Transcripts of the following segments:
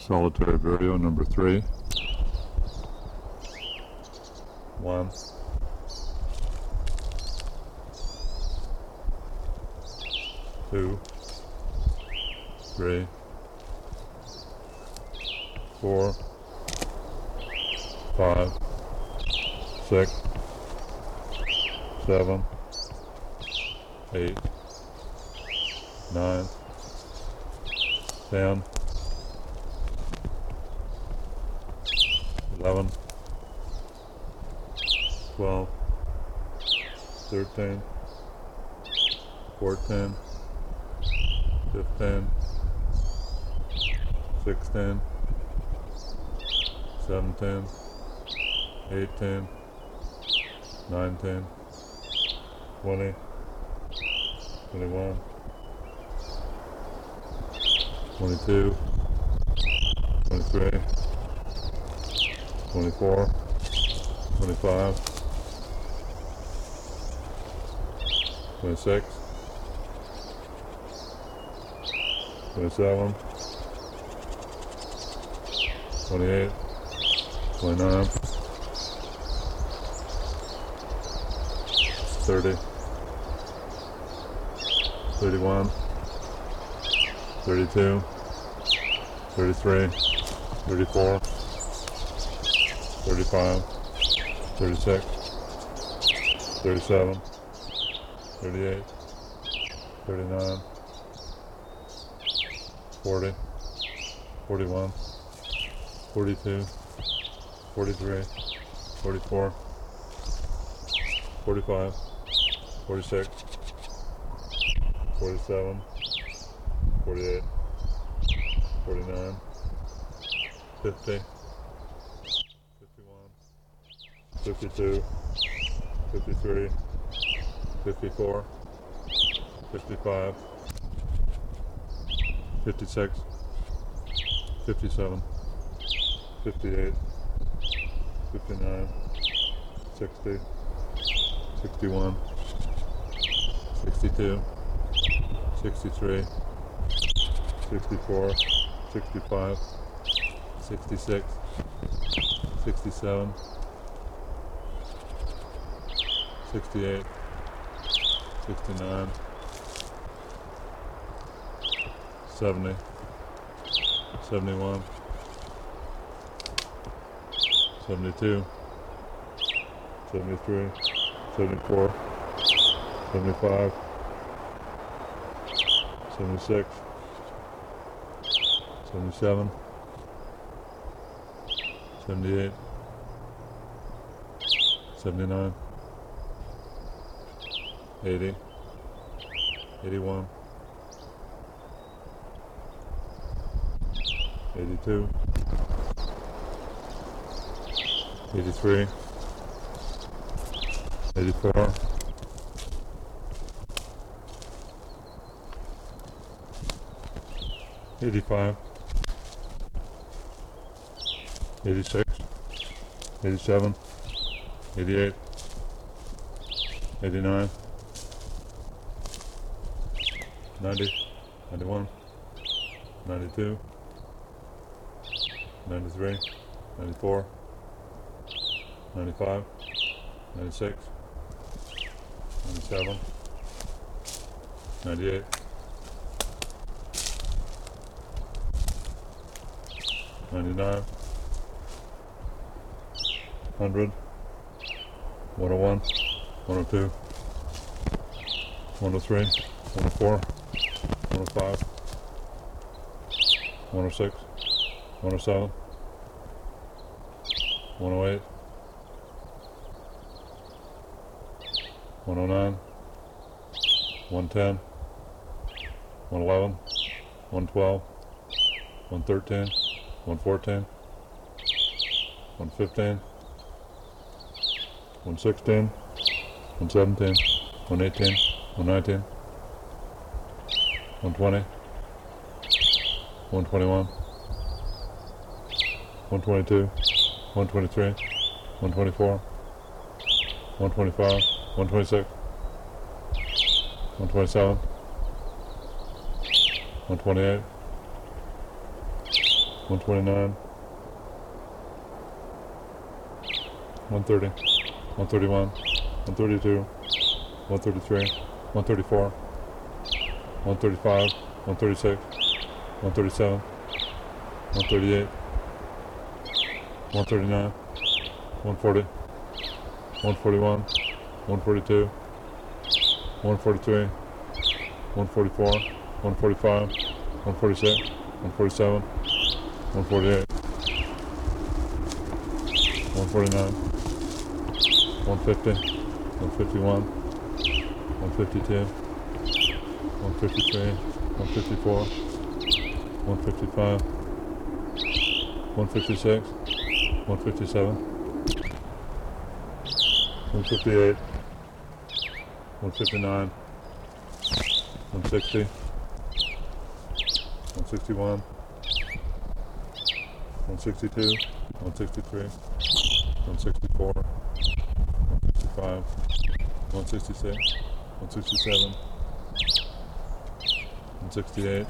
Solitary Vireo number 3. 1, 2, 3, 4, 5, 6, 7, 8, 9, 10, 11, 12, 13, 14, 15, 16, 17, 18, 19, 20, 21, 22, 23, 24, 25, 26, 27, 28, 29, 30, 31, 32, 33, 34, 35, 36, 37, 38, 39, 40, 41, 42, 43, 44, 45, 46, 47, 48, 49, 50, 51, 52, 53, 54, 55, 56, 57, 58, 59, 60, 61, 62, 63, 64, 65, 66, 67, 68, 69, 70, 71, 72, 73, 74, 75, 76, 77, 78, 79, 80, 81, 82, 83, 84, 85, 86, 87, 88, 89, 90, 91, 92, 93, 94, 95, 96, 97, 98, 99, 100, 101, 102, 103, 104, 105, 106, 107, 108, 109, 110, 111, 112, 113, 114, 115, 116, 117, 118, 119, 120, 121, 122, 123, 124, 125, 126, 127, 128, 129, 130, 131, 132, 133, 134, 135, 136, 137, 138, 139, 140, 141, 142, 143, 144, 145, 146, 147, 148, 149, 150, 151, 152, 153, 154, 155, 156, 157, 158, 159, 160, 161, 162, 163, 164, 165, 166, 167, 168,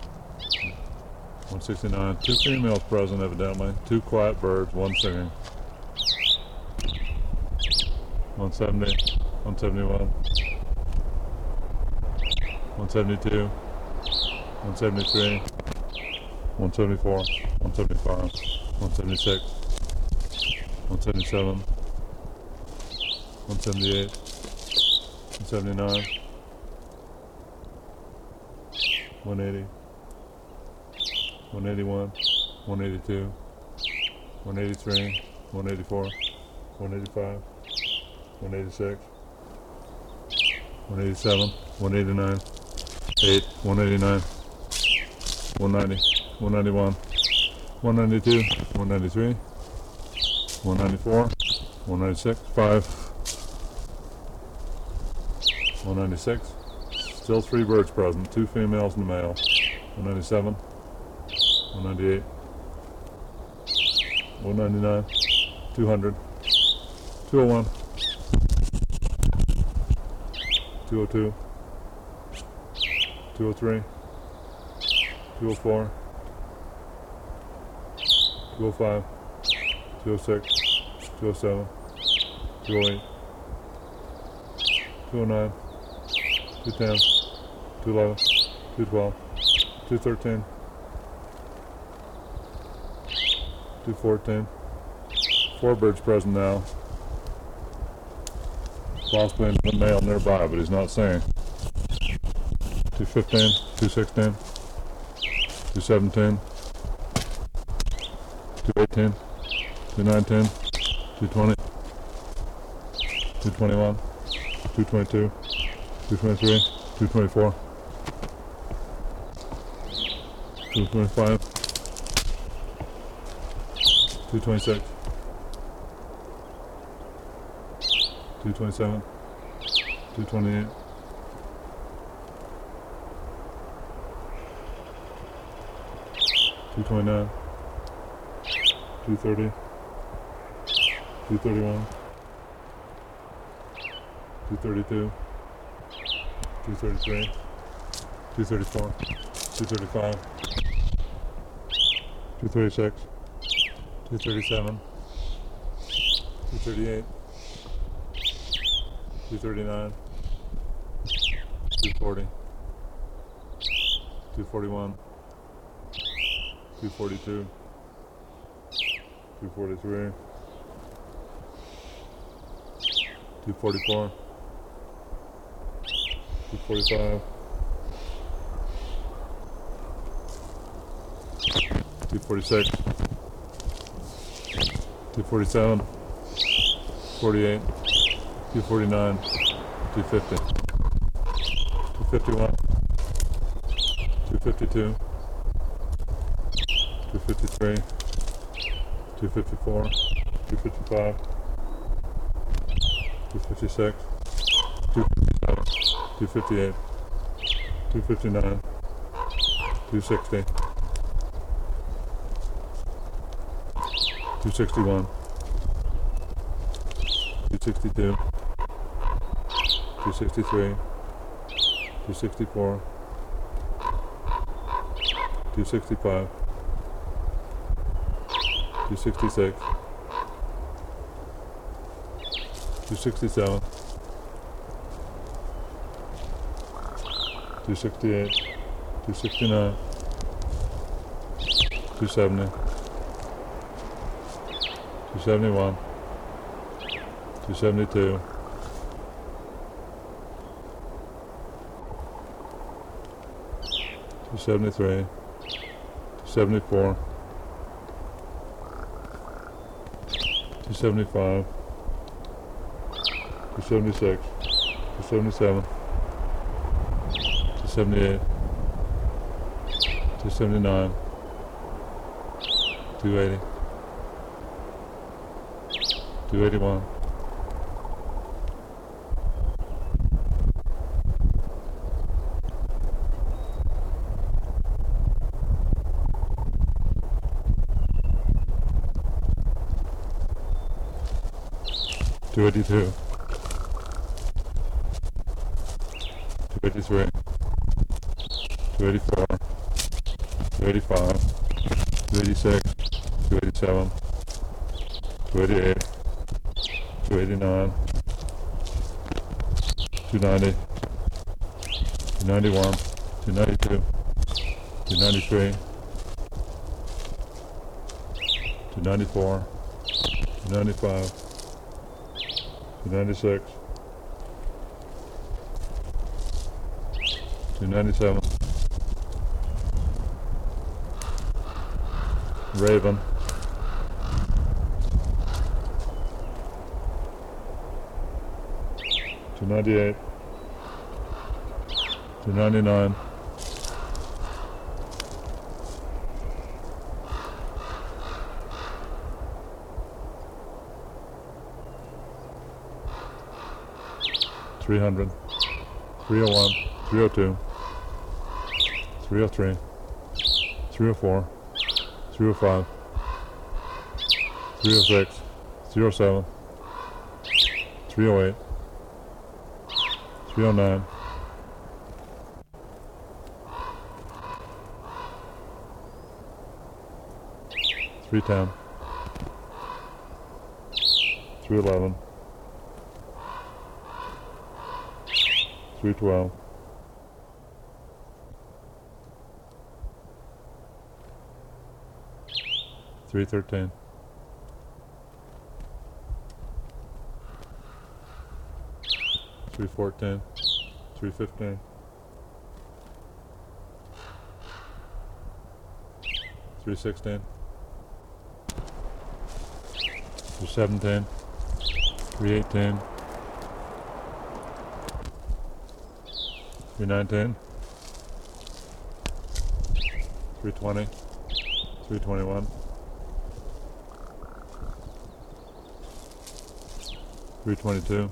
169. Two females present evidently. Two quiet birds, one singing. 170, 171, 172, 173, 174, 175, 176, 177, 178, 179, 180, 181, 182, 183, 184, 185, 186, 187, 189, 8, 189, 190, 191, 192, 193, 194, 196, 5, 196. Still three birds present, two females and a male. 197, 198, 199, 200, 201, 202, 203, 204, 205, 206, 207, 208, 209, 210, 211, 212, 213, 214. Four birds present now. Possibly a male nearby, but he's not singing. 215, 216, 217, 218, 219, 220, 221, 222, 223, 224, 225, 226, 227, 228, 229, 230, 231, 232, 233, 234, 235, 236, 237, 238, 239, 240, 241, 242, 243, 244, 245, 246, 247, 48, 249, 250, 251, 252, 253, 254, 255, 256, 257, 258, 259, 260, 261, 262, 263, 264, 265, 266, 267, 268, 269, 270, 271, 272, 273, 274, 275, 276, 277, 278, 279, 280, 281, 282, 283, 284, 285, 286, 287, 288, 289, 290, 291, 292, 293, 294, 295, 296, 297, Raven, 298, 299, 300, 301, 302, 303, 304, 305, 306, 307, 308, 309, 310, 311, 312, 313, 314, 315, 316, 317, 318, 319, 320, 321, 322,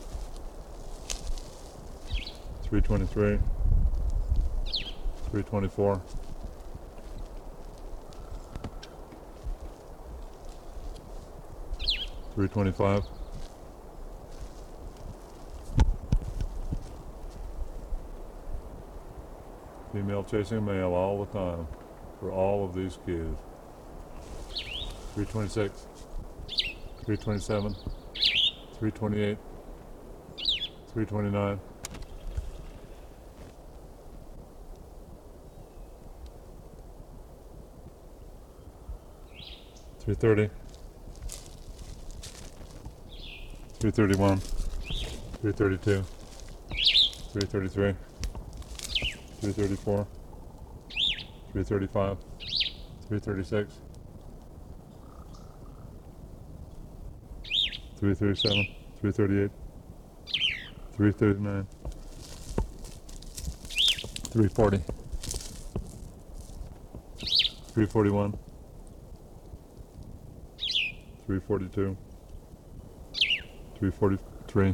323, 324, 325, female chasing male all the time for all of these cues. 326, 327, 328, 329, 330, 331, 332, 333, 334, 335, 336, 337, 338, 339, 340, 341, 342, 343,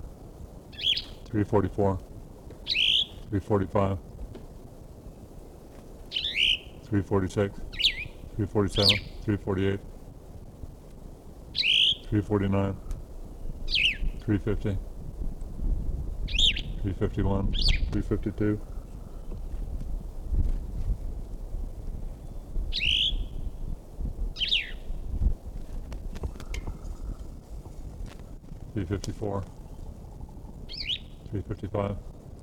344, 345, 346, 347, 348, 349, 350, 351, 352, 353, 354, 355.